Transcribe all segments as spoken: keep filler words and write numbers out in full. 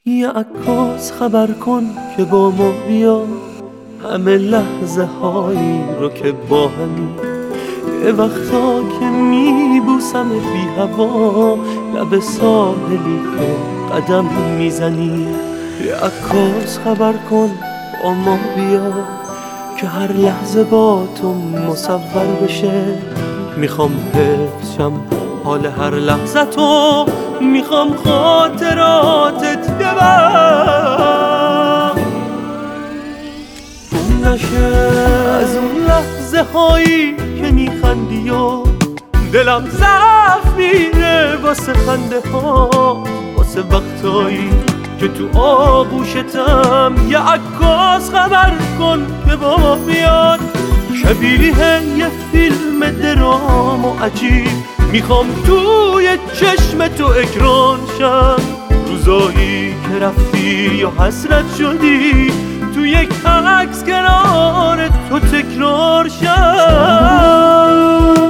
یه عکاس خبر کن که با ما بیا، همه لحظه هایی رو که با همی، یه وقتا که میبوسم بی هوا لب ساحلی که قدم میزنی. یه عکاس خبر کن با ما بیا که هر لحظه با تو مصور بشه. میخوام حفظ شم حال هر لحظه تو، میخوام خاطراتت یه وقت گم نشه از اون لحظه هایی که میخندی و دلم ضعف میره واسه خنده ها، واسه وقتایی که تو آغوشتم. یه عکاس خبر کن که با ما بیاد، شبیه یه فیلم درام و عجیب، میخوام توی چشم تو اکران شم. روزایی که رفتی یا حسرت شدی، تو یک عکس کنار تو تکرار شم.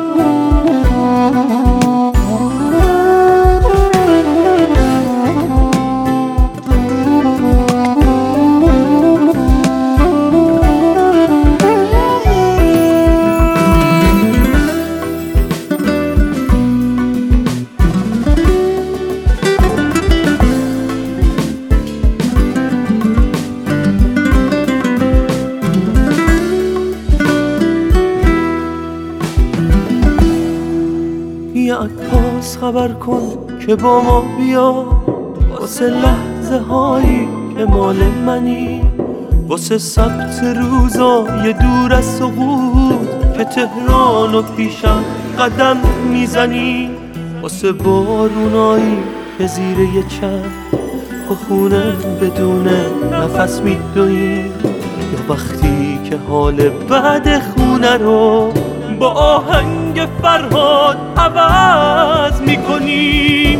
یه عکاس خبر کن که با ما بیا، واسه لحظه هایی که مال منی، واسه ثبت روزای دور از سقوط که تهران و پیشم قدم میزنی، واسه بارونایی که زیر یه چند و خونه بدون نفس میدوی، یا وقتی که حال بعد خونه رو با آهنگ فرهاد عوض میکنیم.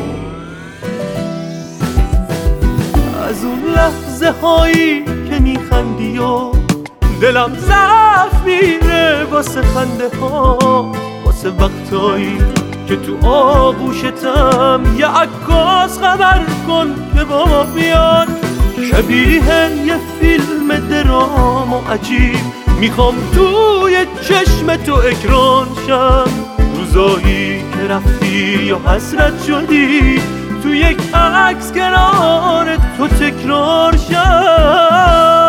از اون لحظه هایی که میخندی و دلم ضعف میره واسه خنده ها، واسه وقتایی که تو آغوشتم. یه عکاس خبر کن که با ما بیاد، شبیه یه فیلم درام و عجیب، میخوام توی چشم تو اکران شم. روزایی که رفتی یا حسرت شدی، تو یک عکس کنار تو تکرار شم.